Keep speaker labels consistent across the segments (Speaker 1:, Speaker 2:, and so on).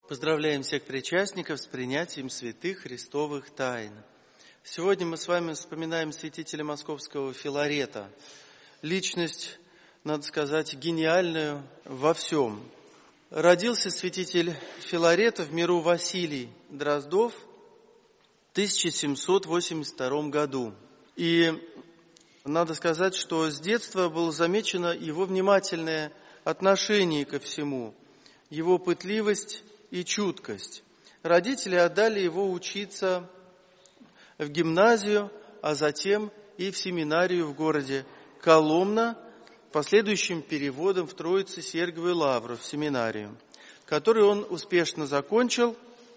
Speaker 1: Поздравляем всех причастников с принятием святых христовых тайн. Сегодня мы с вами вспоминаем святителя московского Филарета. Личность, надо сказать, гениальную во всем. Родился святитель Филарета в миру Василий Дроздов в 1782 году. И надо сказать, что с детства было замечено его внимательное отношение ко всему, его пытливость и чуткость. Родители отдали его учиться в гимназию, а затем и в семинарию в городе Коломна, последующим переводом в Троице-Сергиевую Лавру, в семинарию, которую он успешно закончил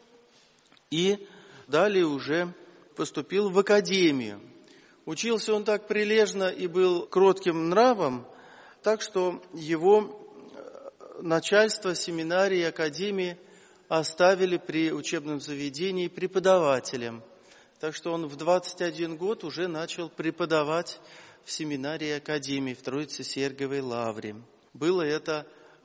Speaker 1: и далее уже поступил в академию. Учился он так прилежно и был кротким нравом, так что его начальство семинарии и академии оставили при учебном заведении преподавателем. Так что он в 21 год уже начал преподавать в семинарии и академии в Троице-Сергиевой Лавре. Было это в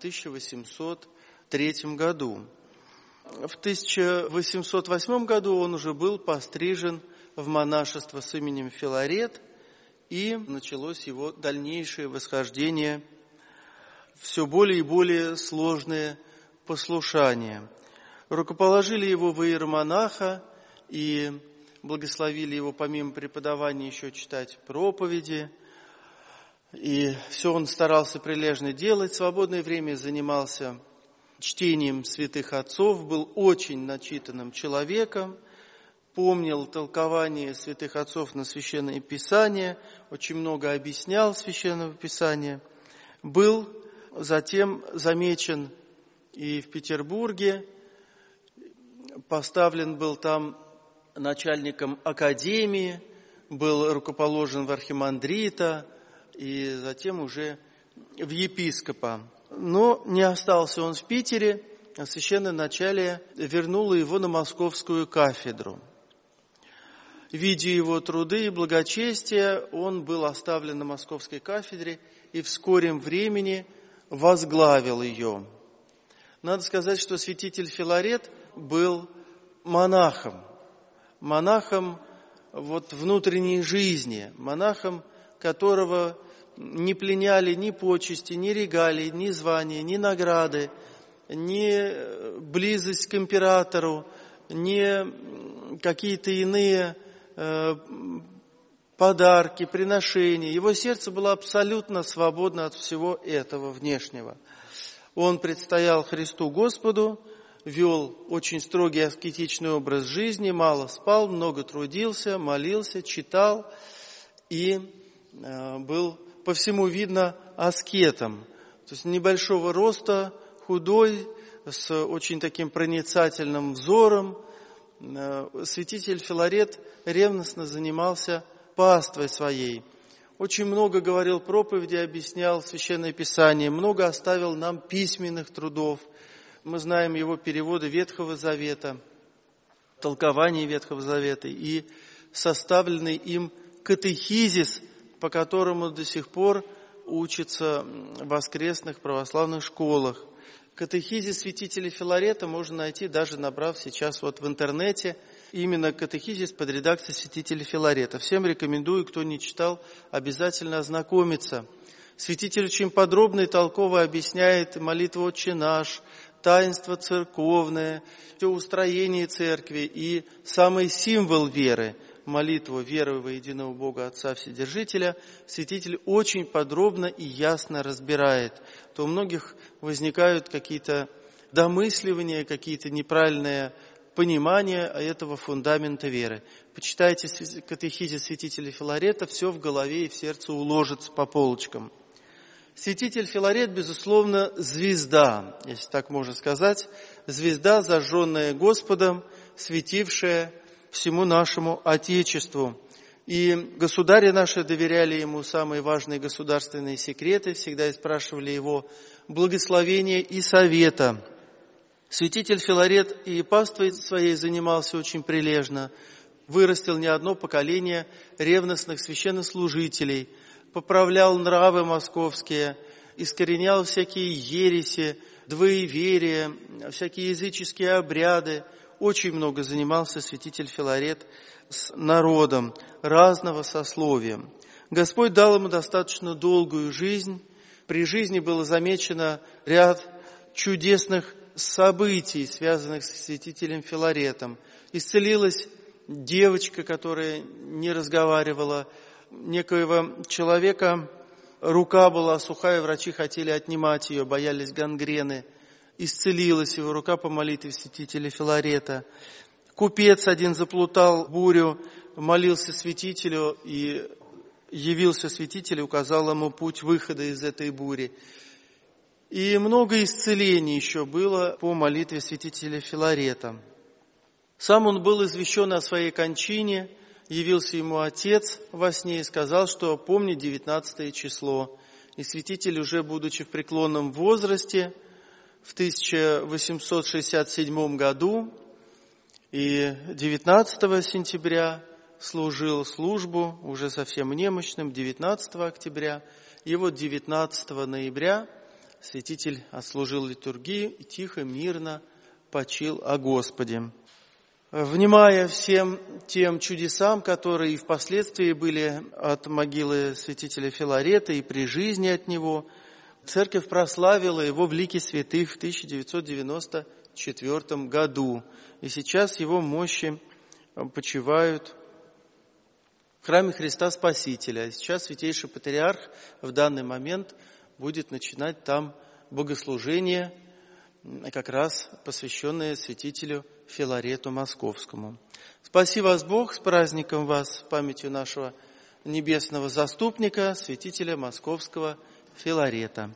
Speaker 1: 1803 году. В 1808 году он уже был пострижен в монашество с именем Филарет, и началось его дальнейшее восхождение, все более и более сложное послушание. Рукоположили его в иеромонаха и благословили его помимо преподавания еще читать проповеди. И все он старался прилежно делать. В свободное время занимался чтением святых отцов, был очень начитанным человеком, помнил толкование святых отцов на Священное Писание, очень много объяснял Священного Писания. Был затем замечен и в Петербурге, поставлен был там начальником академии, был рукоположен в архимандрита и затем уже в епископа. Но не остался он в Питере, а священноначалие вернуло его на московскую кафедру. Видя его труды и благочестие, он был оставлен на московской кафедре и в скором времени возглавил ее. Надо сказать, что святитель Филарет был монахом внутренней жизни, монахом, которого не пленяли ни почести, ни регалии, ни звания, ни награды, ни близость к императору, ни какие-то иные подарки, приношения. Его сердце было абсолютно свободно от всего этого внешнего. Он предстоял Христу Господу, вел очень строгий аскетичный образ жизни, мало спал, много трудился, молился, читал и был по всему видно аскетом. То есть небольшого роста, худой, с очень таким проницательным взором. Святитель Филарет ревностно занимался паствой своей. Очень много говорил проповеди, объяснял Священное Писание, много оставил нам письменных трудов. Мы знаем его переводы Ветхого Завета, толкование Ветхого Завета и составленный им катехизис, по которому до сих пор учатся в воскресных православных школах. Катехизис святителя Филарета можно найти, даже набрав сейчас в интернете, именно катехизис под редакцией святителя Филарета. Всем рекомендую, кто не читал, обязательно ознакомиться. Святитель очень подробно и толково объясняет молитву «Отче наш», таинство церковное, все устроение церкви и самый символ веры, молитву веры во единого Бога Отца Вседержителя, святитель очень подробно и ясно разбирает. То у многих возникают какие-то домысливания, какие-то неправильные понимания этого фундамента веры. Почитайте катехизис святителя Филарета, все в голове и в сердце уложится по полочкам. Святитель Филарет, безусловно, звезда, если так можно сказать, звезда, зажженная Господом, светившая всему нашему Отечеству. И государи наши доверяли ему самые важные государственные секреты, всегда и спрашивали его благословения и совета. Святитель Филарет и паствой своей занимался очень прилежно, вырастил не одно поколение ревностных священнослужителей, поправлял нравы московские, искоренял всякие ереси, двоеверие, всякие языческие обряды. Очень много занимался святитель Филарет с народом разного сословия. Господь дал ему достаточно долгую жизнь. При жизни было замечено ряд чудесных событий, связанных с святителем Филаретом. Исцелилась девочка, которая не разговаривала, некоего человека рука была сухая, врачи хотели отнимать ее, боялись гангрены. Исцелилась его рука по молитве святителя Филарета. Купец один заплутал в бурю, молился святителю, и явился святитель и указал ему путь выхода из этой бури. И много исцелений еще было по молитве святителя Филарета. Сам он был извещен о своей кончине, явился ему отец во сне и сказал, что помни 19 число. И святитель, уже будучи в преклонном возрасте, в 1867 году и 19 сентября служил службу уже совсем немощным, 19 октября. И вот 19 ноября святитель отслужил литургию и тихо, мирно почил о Господе. Внимая всем тем чудесам, которые и впоследствии были от могилы святителя Филарета и при жизни от него, церковь прославила его в лике святых в 1994 году. И сейчас его мощи почивают в храме Христа Спасителя. А сейчас святейший патриарх в данный момент будет начинать там богослужение, как раз посвященное святителю Филарету Московскому. Спаси вас Бог, с праздником вас, с памятью нашего небесного заступника, святителя Московского Филарета.